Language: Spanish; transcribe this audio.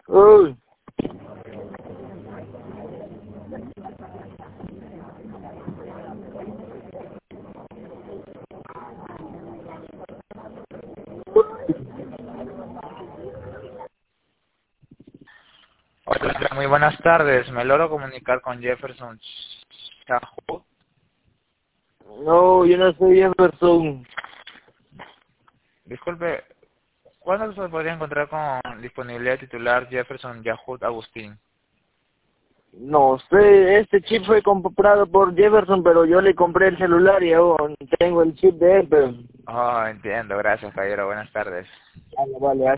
Uy, Hola, muy buenas tardes. ¿Me logro comunicar con Jefferson Chajo? no, yo no soy Jefferson. Disculpe, ¿cuándo se podría encontrar con disponibilidad titular Jefferson Yahoo Agustín? No sé, este chip fue comprado por Jefferson, pero yo le compré el celular y aún tengo el chip de él, pero... Oh, entiendo. Gracias, caballero. Buenas tardes. Vale, vale,